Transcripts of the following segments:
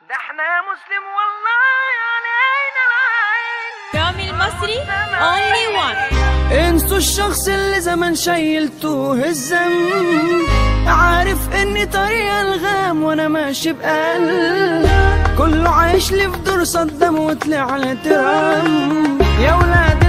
ده احنا مسلم والله علينا العين. رامي المصري only one. انسوا الشخص اللي زمان شايلته الذنب، عارف اني طريق الغام وانا ماشي بقلب، كله عايش لي في دور صدام وطلع على ترام. يا ولاد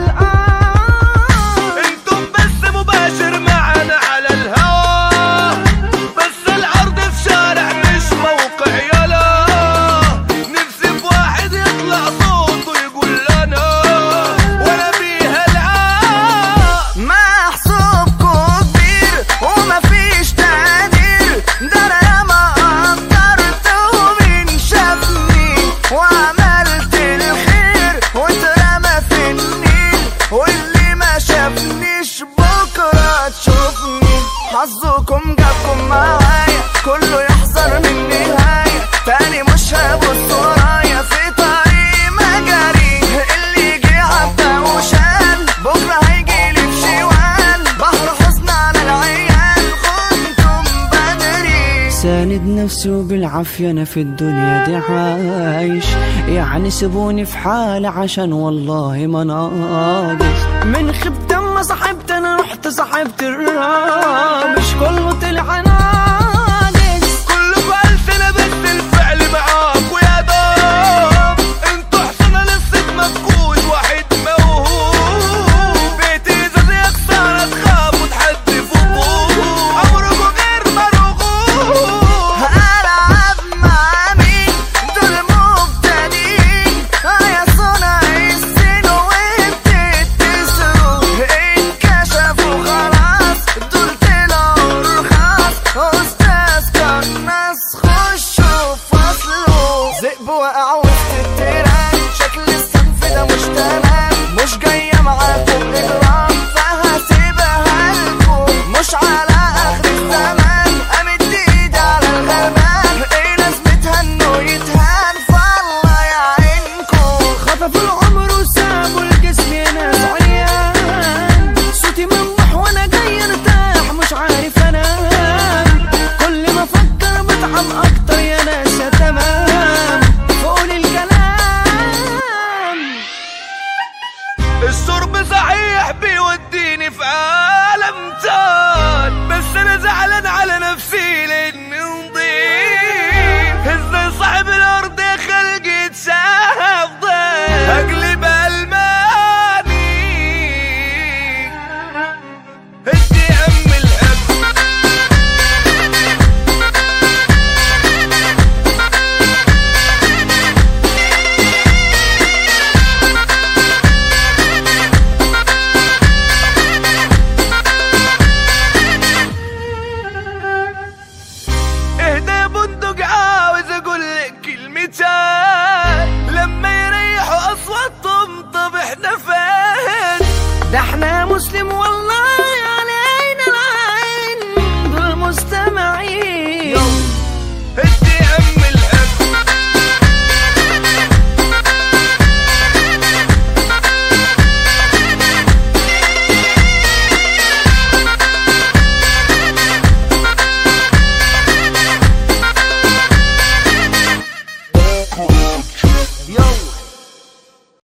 انتم بس مباشر معنا على الهوا، بس العرض في شارع مش موقع يلا. نفسي في واحد يطلع صوته يقول لنا وانا بيها العاب. محسوبكوا كبير وما فيش تقدير، ده انا ما قدرت ومين شافني وعملت الخير واترمى في النيل، واللي ما شافنيش بكره تشوفني. حظكم جابكم معايا، كله يحذر من النهايه، تاني مش هبص ورايا في طريق مجاري. اللي يجي عبا وشال بكره هيجيلي في شوال، بحر حزن على العيال كنتم بدري. ساند نفسي وبالعافية انا في الدنيا دي عايش، يعني سيبوني في حالي عشان والله ما ناقص. من خبت اما صاحبت انا رحت صاحبت الرابش، كله طلع ناقص. كلكوا ألسنة بس الفعل معاكوا يا دوب. انتوا حصنة لسه مفقود واحد موهوب، بيتي ازاز يا خسارة تخاف وتحدفوا طوب، عمركوا غير مرغوب. هلعب مع مين؟ دول مبتدئين، يا صنع السن وبتتسروا، انكشفوا خلاص دول طلعوا رخاص. استاذ كان ناس خشوا فصلوا، ذئب وقع وسط التيران، شكل الصنف ده مش تمام، مش جاية معاكم إجرام فهسيبها لكم، مش على آخر الزمان أمد إيدي على الغلبان. إيه لازمتها إنه يتهان فالله يعينكم. خطفوا العمر وسابوا الجسم يا ناس عيان، صوتي ممح وانا جاي ارتاح مش عارف انام، كل ما افكر بتعب اكتر يا ناس يا تمام. فقول الكلام الشرب صحيح بيوديني في عالم تان، بس انا زعلان على نفسي لاني نضيف. ازاي صاحب الارض يا خلقي يتشاف ضيف، اقلب الماني هدي ام الهب. اهدى يا بندق عاوز اقول لك كلمتين، لما يريحوا اصواتهم طب احنا فين؟ ده احنا مسلم والله